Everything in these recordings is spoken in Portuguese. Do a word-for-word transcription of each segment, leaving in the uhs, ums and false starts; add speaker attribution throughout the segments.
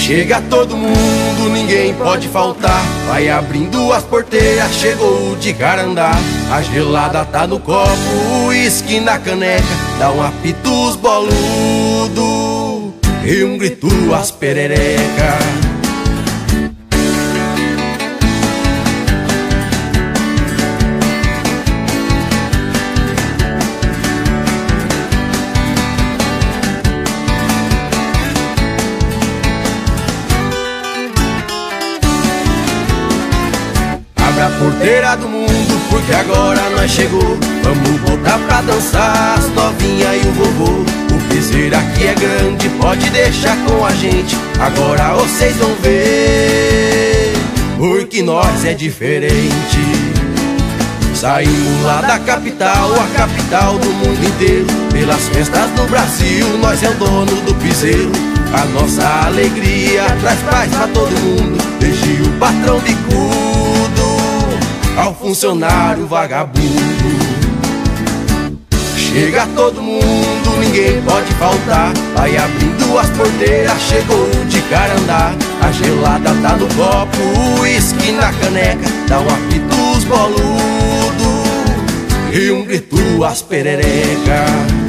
Speaker 1: Chega todo mundo, ninguém pode faltar. Vai abrindo as porteiras, chegou o de Carandá. A gelada tá no copo, o uísque na caneca. Dá um apito os boludo e um grito as perereca. Abra a porteira do mundo, porque agora nós chegou. Vamos botar pra dançar as novinhas e o vovô. O piseiro aqui é grande, pode deixar com a gente. Agora vocês vão ver, porque nós é diferente. Saímos lá da capital, a capital do mundo inteiro. Pelas festas do Brasil, nós é o dono do piseiro. A nossa alegria traz paz pra todo mundo. Desde o patrão bicudo ao funcionário vagabundo. Chega todo mundo, ninguém pode faltar. Vai abrindo as porteiras, chegou o de Carandá. A gelada tá no copo, o uísque na caneca. Dá um apito os boludo e um grito as perereca.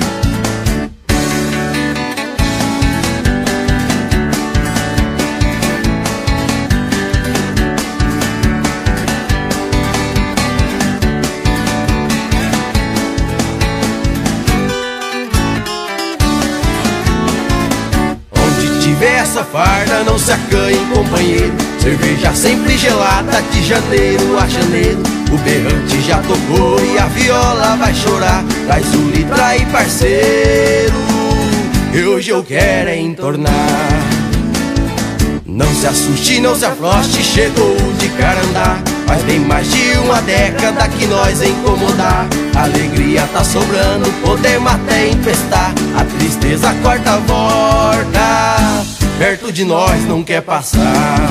Speaker 1: Tiver essa farda, não se acanhe, companheiro. Cerveja sempre gelada, de janeiro a janeiro. O berrante já tocou e a viola vai chorar. Traz o litra aí, parceiro, e hoje eu quero é entornar. Não se assuste, não se afroste, chegou o de Carandá. Faz bem mais de uma década que nós incomodar. A alegria tá sobrando, podemos até empestar. A tristeza corta a volta, perto de nós não quer passar.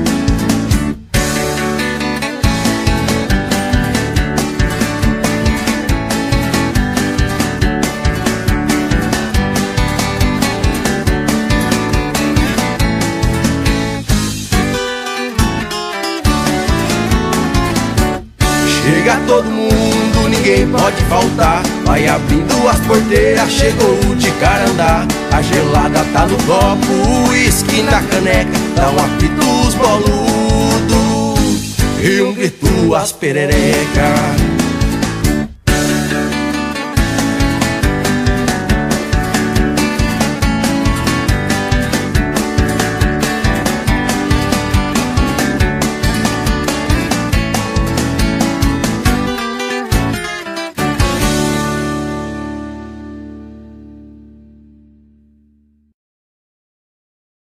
Speaker 1: Chega todo mundo, ninguém pode faltar. Vai abrindo as porteiras, chegou o de Carandá. A gelada tá no copo, o uísque na caneca. Dá um apito os boludo e um grito as perereca.